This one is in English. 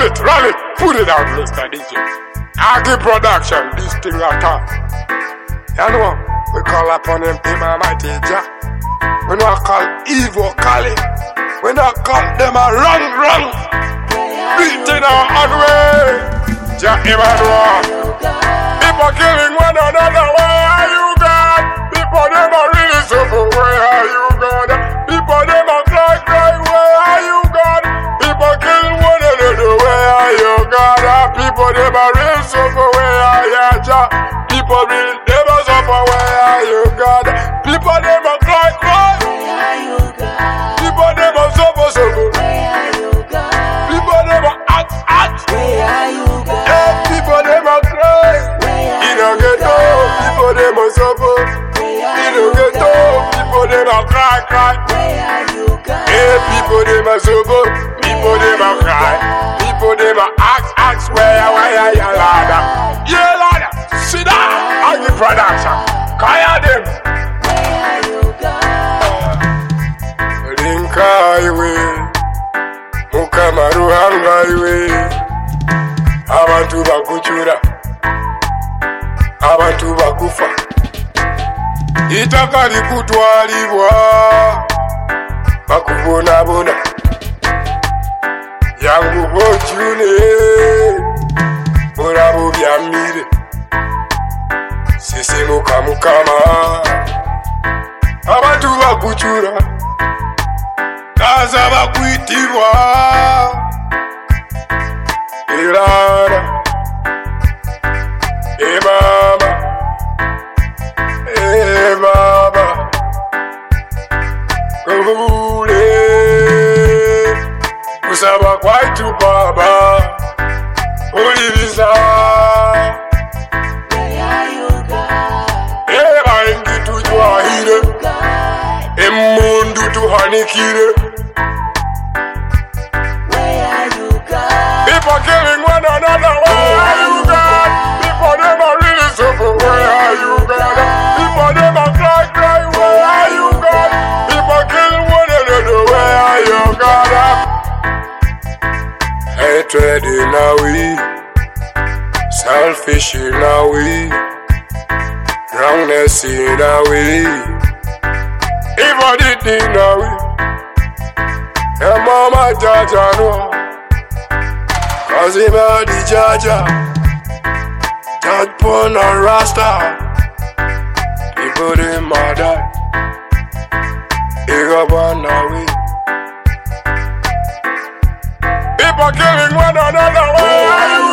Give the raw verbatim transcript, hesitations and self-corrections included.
Roll it, roll it, put it out, Mister D J. Aggie Production, this thing at all. You know, we call upon him, him and my teacher. We don't call evil, call it. We don't call them a wrong, wrong. Beating our own way. Jah Emmanuel. People killing one another, where are you, God? People them are really suffer, where are you, God? People them are cry, cry, where are you, God? People killing one another, where are you, God? People them are really suffer, where are you, Jah? People really never suffer, where are you, God? People them are cry, cry, where are you, God? People them are suffer, suffer, where are you, God? People them are act, act, where are you, God? hey, people them are cry. In a ghetto, people them are suffer. In a ghetto, people them are cry, cry. Hey, people them are suffer. People them are cry. People them are ask, ask where, where, ya lada. Yeah, lada. Sit down. Aggie Production. Kaya them. Linka iwe. Mukamaru hanga iwe. Abantu bakuchura. Abantu bakufa itaka likutwalibwa bakubonabona yangu bojune burabo byamire sisimuka mukama abantu bakuchura kaza bakwitirwa irara Hey mama, hey mama, Kabule, Kusaba kwaitu baba, Ulibiza, where are you, God? Hey bangi tujwahire, Emundu tuhanikire, where are you, God? People killing one another, where are you, God? People them are really suffer, where are you, God? People them are cry, cry, where are you, God? People kill one another, where are you, God? Hatred in a way, selfish in a way, wrongness in a way, evil did in a way. And mama Jaja no, cause him a the Jaja. That born a Rasta, people them a die. He go born away. People killing one another. Where are you?